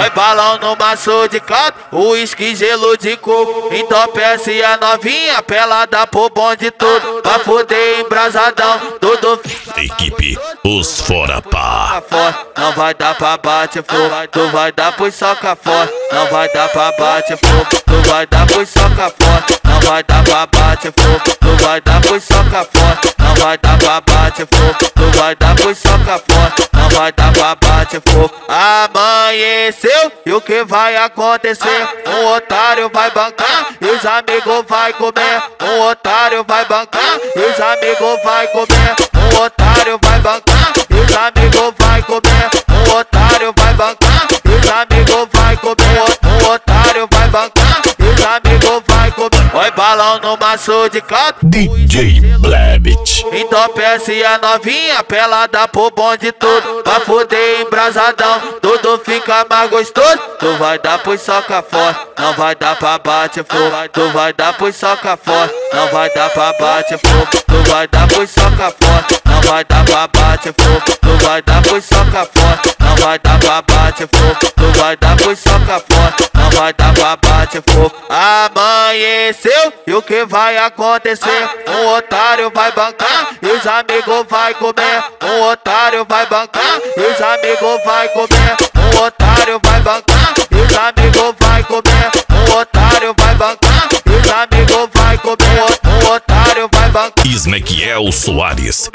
Vai balão no maço de caldo, uísque, gelo de coco. Então peça a novinha, pelada pro bonde todo. Pra fuder embrasadão, tudo. Equipe Os Fora Pá. Não vai dar pra bate fogo, tu vai dar pro soca forte. Não vai dar pra bate fogo, tu vai dar pro soca forte. Não vai dar pra bate fogo, tu vai dar pro soca forte. Não vai dar pra bate fogo, tu vai dar pro soca forte. Não vai dar pra bate fogo. Amanheceu e o que vai acontecer? Um otário vai bancar e os amigos vai comer. Um otário vai bancar e os amigos vai comer. Um otário vai bancar e os amigos vai comer. Um otário vai bancar e os amigos vai comer. Um otário vai bancar e os amigos vai comer. Vai balão no maço de caldo, DJ Blebit. então peça a novinha, pelada pro bonde todo. Pra fuder embrasadão, tudo fica mais gostoso. Tu vai dar pro soca forte, não vai dar pra bate fogo. Tu vai dar pro soca forte, não vai dar pra bate fogo. Tu vai dar pro soca forte, não vai dar pra bate fogo. Tu vai dar pro soca forte, não vai dar pra bate fogo. Tu vai dar pro soca forte, não vai dar pra bate fogo. Amanheceu e o que vai acontecer? Um otário vai bancar e os amigos vai comer. Um otário vai bancar e os amigos vai comer. Um otário vai bancar e os amigos vai comer. Um otário vai bancar e os amigos vai comer. Um otário vai bancar. Ismael Soares.